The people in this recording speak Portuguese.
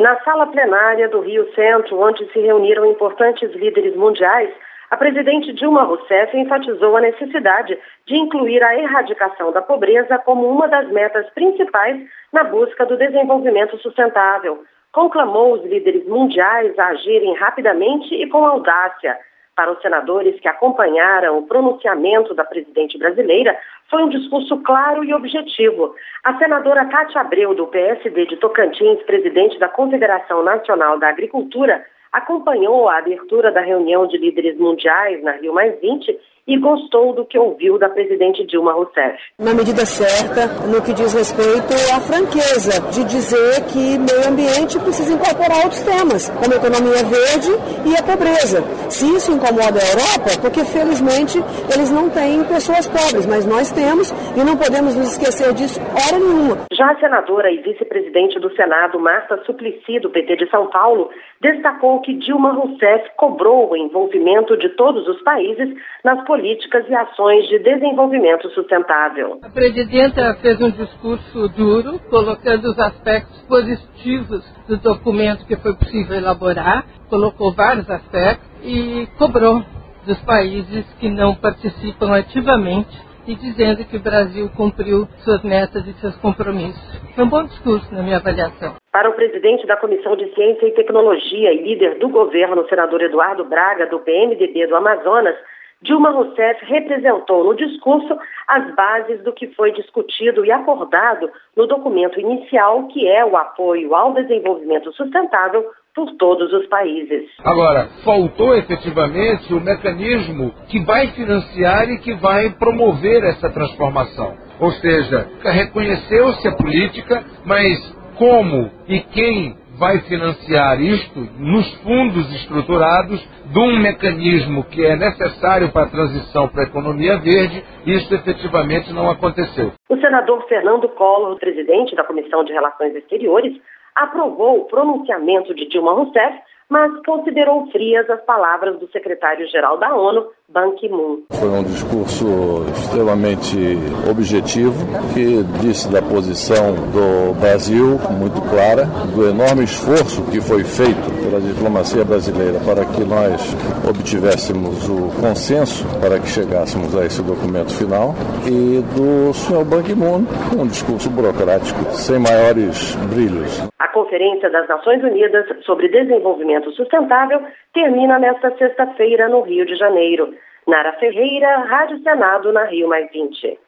Na sala plenária do Rio Centro, onde se reuniram importantes líderes mundiais, a presidente Dilma Rousseff enfatizou a necessidade de incluir a erradicação da pobreza como uma das metas principais na busca do desenvolvimento sustentável. Conclamou os líderes mundiais a agirem rapidamente e com audácia. Para os senadores que acompanharam o pronunciamento da presidente brasileira, foi um discurso claro e objetivo. A senadora Cátia Abreu, do PSD de Tocantins, presidente da Confederação Nacional da Agricultura, acompanhou a abertura da reunião de líderes mundiais na Rio+20 e gostou do que ouviu da presidente Dilma Rousseff. Na medida certa, no que diz respeito à franqueza de dizer que meio ambiente precisa incorporar outros temas, como a economia verde e a pobreza. Se isso incomoda a Europa, porque felizmente eles não têm pessoas pobres, mas nós temos e não podemos nos esquecer disso hora nenhuma. Já a senadora e vice-presidente do Senado, Marta Suplicy, do PT de São Paulo, destacou que Dilma Rousseff cobrou o envolvimento de todos os países nas políticas e ações de desenvolvimento sustentável. A presidenta fez um discurso duro, colocando os aspectos positivos do documento que foi possível elaborar, colocou vários aspectos e cobrou dos países que não participam ativamente e dizendo que o Brasil cumpriu suas metas e seus compromissos. Foi um bom discurso, na minha avaliação. Para o presidente da Comissão de Ciência e Tecnologia e líder do governo, o senador Eduardo Braga, do PMDB do Amazonas, Dilma Rousseff representou no discurso as bases do que foi discutido e acordado no documento inicial, que é o apoio ao desenvolvimento sustentável por todos os países. Agora, faltou efetivamente o mecanismo que vai financiar e que vai promover essa transformação. Ou seja, reconheceu-se a política, mas como e quem vai financiar isto nos fundos estruturados de um mecanismo que é necessário para a transição para a economia verde, isso efetivamente não aconteceu. O senador Fernando Collor, presidente da Comissão de Relações Exteriores, aprovou o pronunciamento de Dilma Rousseff, mas considerou frias as palavras do secretário-geral da ONU, Ban Ki-moon. Foi um discurso extremamente objetivo, que disse da posição do Brasil, muito clara, do enorme esforço que foi feito pela diplomacia brasileira para que nós obtivéssemos o consenso para que chegássemos a esse documento final, e do senhor Ban Ki-moon, um discurso burocrático, sem maiores brilhos. A Conferência das Nações Unidas sobre Desenvolvimento Sustentável termina nesta sexta-feira no Rio de Janeiro. Nara Ferreira, Rádio Senado, na Rio+20.